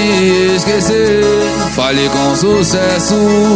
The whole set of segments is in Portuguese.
te esquecer, fale com sucesso.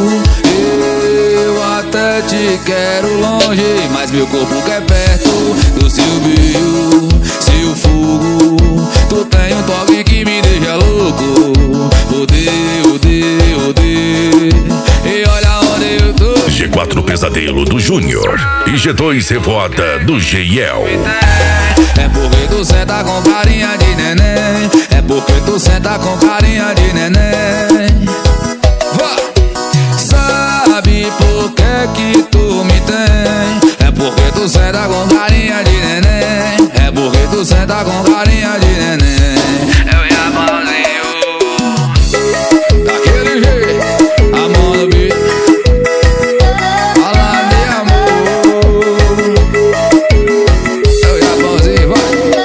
Eu até te quero longe, mas meu corpo quer perto do seu beijo, seu fogo. Tu tem um toque que me deixa louco. Odeio, odeio, odeio. E olha onde eu tô. G4 Pesadelo do Júnior e G2 Revolta do Geiel. É porque tu senta com carinha de neném. É porque tu senta com carinha de neném. Sabe por que tu me tem? É porque tu senta com carinha de neném. É porque tu senta com carinha de neném. Eu e a mãozinho daquele jeito, a mão no bico, falando de amor. Eu e a mãozinho, vai.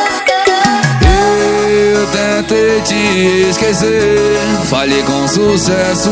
Eu tentei te esquecer, falhei com sucesso.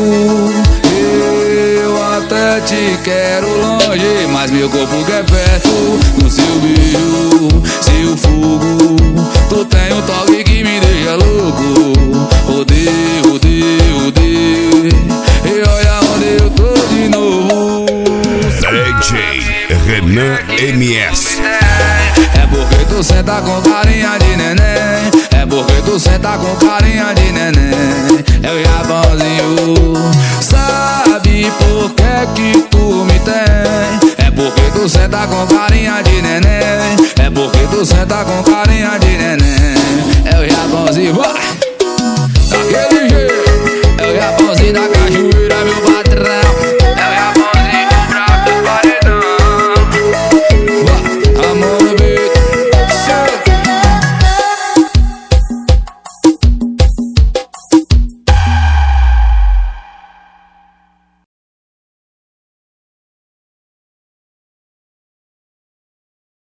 Eu até te quero longe, mas meu corpo quer perto do seu beijo, seu fogo. Tu tem um toque que me deixa louco. Odeio, odeio, odeio. E olha onde eu tô de novo. DJ Renan MS. É porque tu senta com carinha de neném. É porque tu senta com carinha de neném. Eu e a bonzinho. Sabe por que tu me tem? É porque tu senta com carinha de neném. É porque tu senta com carinha de neném.